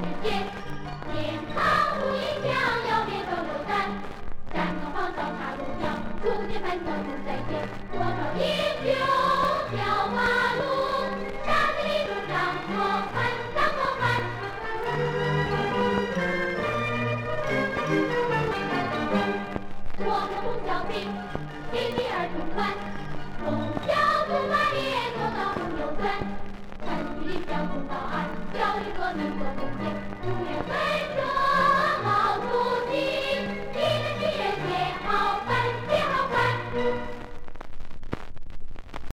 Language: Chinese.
节，年康无影响，要别走流散。山高方照插入江，初见繁草不再见。多少英雄叫马路，沙子里中张国藩，张国藩。我们红小兵，给你儿童团，从小竹马列做到红油砖，参与领教不到。